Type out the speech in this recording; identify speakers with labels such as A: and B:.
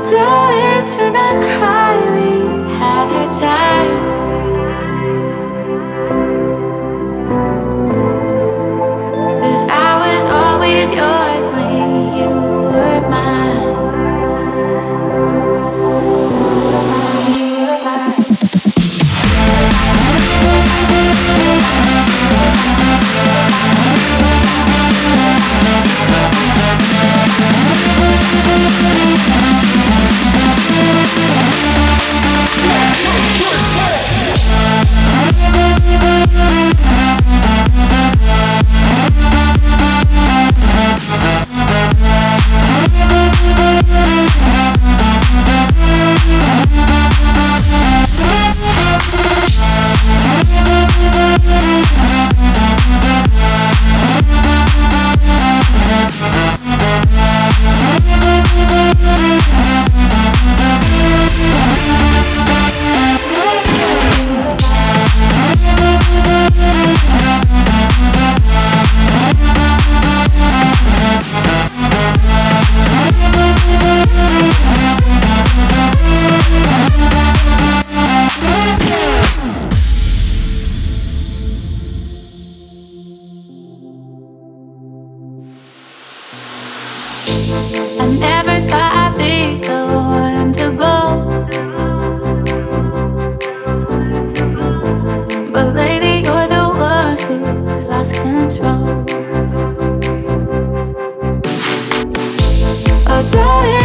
A: Darling, do not cry, we had our time. 'Cause I was always yours when you were mine. You were mine. I never thought I'd be the one to go, but lately you're the one who's lost control. Oh, darling.